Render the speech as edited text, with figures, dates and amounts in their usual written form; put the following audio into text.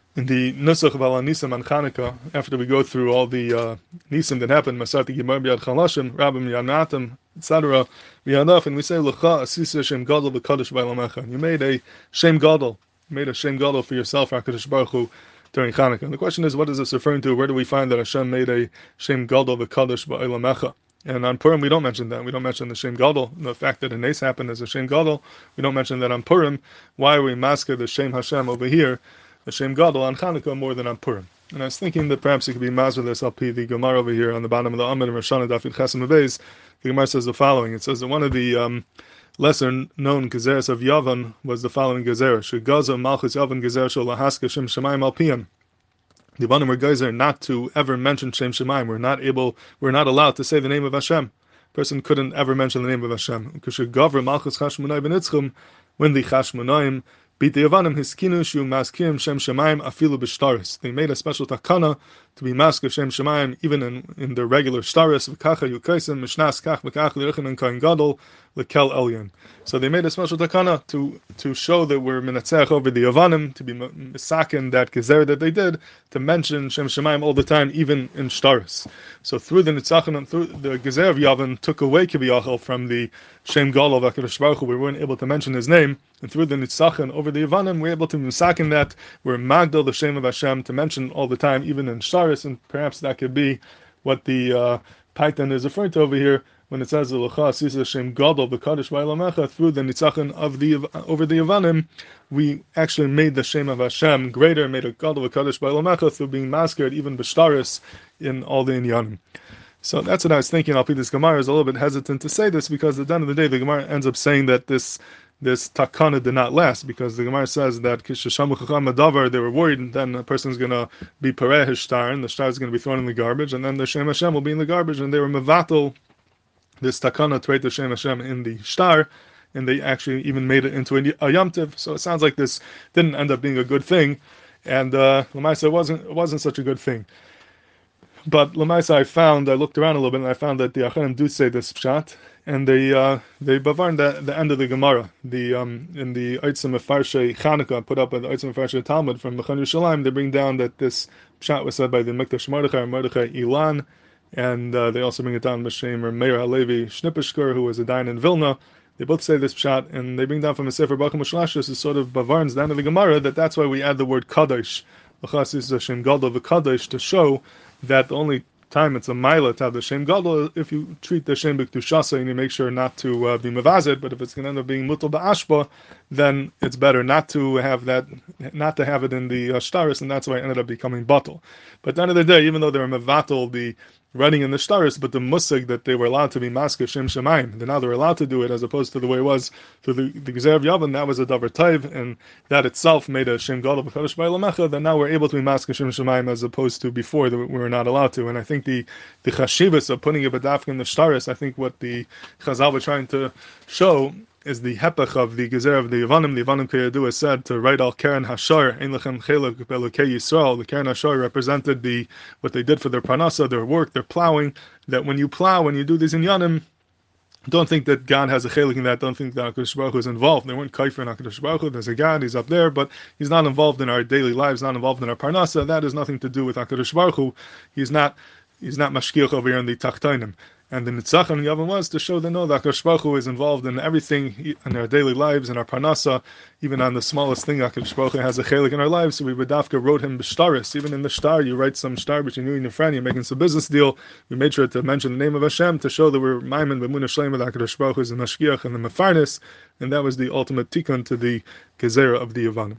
In the Nusach of Al Nisim on Chanukah, after we go through all the Nisim that happened, Masati Gimar B'Yad Chalashim, Rabbim Yanatim, etc., we end up and we say, L'cha Asisa Shem Gadol B'Kadosh B'Elamecha. You made a Shem Gadol, you made a Shem Gadol for yourself, HaKadosh Baruch Hu, during Chanukah. And the question is, what is this referring to? Where do we find that Hashem made a Shem Gadol B'Kadosh B'Elamecha? And on Purim, we don't mention that. We don't mention the Shem Gadol. The fact that a Nes happened as a Shem Gadol, we don't mention that on Purim. Why are we masker the Shem Hashem over here? The Shem Gadol on Chanukah more than on Purim. And I was thinking that perhaps it could be Mazur this LP, the Gemara over here on the bottom of the Amid and Roshana Dafid Chesem Beis. The Gemara says the following. It says that one of the lesser known Gezeres of Yavan was the following Gezer. Shegaza Malchus Yavan Gezer Shel Lahaska Shem Shemayim Alpiyam. The Banim were Gezer not to ever mention Shem Shemayim. We're not allowed to say the name of Hashem. Person couldn't ever mention the name of Hashem. Kushegaver Malchus Chashmonai Ben Itzchum, when the Chashmonaim beat the Yavanim, hiskinu shu maskim Shem Shemayim afilu b'shtaris. They made a special takana to be mask Shem Shemayim even in their regular shtaris. V'kacha yukaisim mishnas kach v'kach l'irchen and kain gadol l'kel elyon. So they made a special takana to show that we're minatzech over the Yavanim, to be misakin that gezer that they did, to mention Shem Shemayim all the time, even in shtaris. So through the nitzachon and through the gezer of Yavan took away kibiyachal from the Shem Gadol of HaKadosh Baruch Hu, we weren't able to mention his name, and through the nitzachon over the Yavanim, we're able to misakin that we're magdal the Shem of Hashem to mention all the time, even in shtaris, and perhaps that could be what the Python is referring to over here when it says L'cha Asisa Shem Gadol B'Kadosh B'Elamecha. Through the nitzachon of the over the Yavanim, we actually made the Shem of Hashem greater, made a Gadol B'Kadosh B'Elamecha through being masked even b'shtaris in all the inyanim. So that's what I was thinking. This Gemara is a little bit hesitant to say this because at the end of the day, the Gemara ends up saying that this takana did not last, because the Gemara says that Kishishamu Chacham Adavar, they were worried, and then a person's going to be pareh his shtar, and the shtar is going to be thrown in the garbage, and then the Shem Hashem will be in the garbage, and they were mevatel this takana to write the Shem Hashem in the shtar, and they actually even made it into a Yom Tiv. So it sounds like this didn't end up being a good thing, and Lamaisa it wasn't such a good thing. But Lamaisa, I looked around a little bit, and I found that the Achanim do say this pshat, and they bavarn the end of the Gemara. In the Eitzim Mefarshe Chanukah, put up by the Eitzim Mefarshe Talmud from Mechan Yerushalayim, they bring down that this pshat was said by the Mikdash Mordechai Ilan, and they also bring it down B'Shem or Meir Halevi Shnipishker, who was a dayan in Vilna. They both say this pshat, and they bring down from a Sefer Bacham Shlashus, is sort of bavarns the end of the Gemara, that's why we add the word Kadosh, L'chas is Shem Gadol v'Kadosh, to show that the only time it's a mila to have the Shem Gadol if you treat the Shem B'Ktushasa and you make sure not to be mevazed, but if it's going to end up being mutal ba'ashba, then it's better not to have that, not to have it in the shtaris, and that's why it ended up becoming batal. But at the end of the day, even though they were mevatel the writing in the shtaris, but the musig that they were allowed to be masker Shem Shemayim, now they're allowed to do it, as opposed to the way it was through the Gezer of Yavan, that was a davar taiv, and that itself made a Shem Gadol B'Kadosh B'Elamecha, then now we're able to be masker Shem Shemayim as opposed to before that we were not allowed to. And I think the chashivas of putting a badafka in the shtaris, I think what the Chazal were trying to show is the hepech of the gezer of the Yavanim. The Yavanim Kayadu is said to write al Keren Hashar, Ein Lechem Chelek Belokei Yisrael. The Keren Hashar represented what they did for their parnasa, their work, their plowing. That when you plow, when you do these inyanim, don't think that God has a chelik in that. Don't think that HaKadosh Baruch Hu is involved. They weren't kaifer in HaKadosh Baruch Hu. There's a God, He's up there, but He's not involved in our daily lives, not involved in our parnasa. That has nothing to do with HaKadosh Baruch Hu. He's not mashkiach over here in the tachtonim. And the Nitzachon Yavan was to show that no, the HaKadosh Baruch Hu is involved in everything in our daily lives, in our parnasa, even on the smallest thing. HaKadosh Baruch Hu has a chelik in our lives. So we B'dafka wrote him b'shtaris. Even in the shtar, you write some shtar between you and your friend, you're making some business deal. We made sure to mention the name of Hashem to show that we're Maimin B'munah Shleim with HaKadosh Baruch Hu is the Mashkiach and the Mefarnis, and that was the ultimate tikkun to the Gezerah of the Yavanim.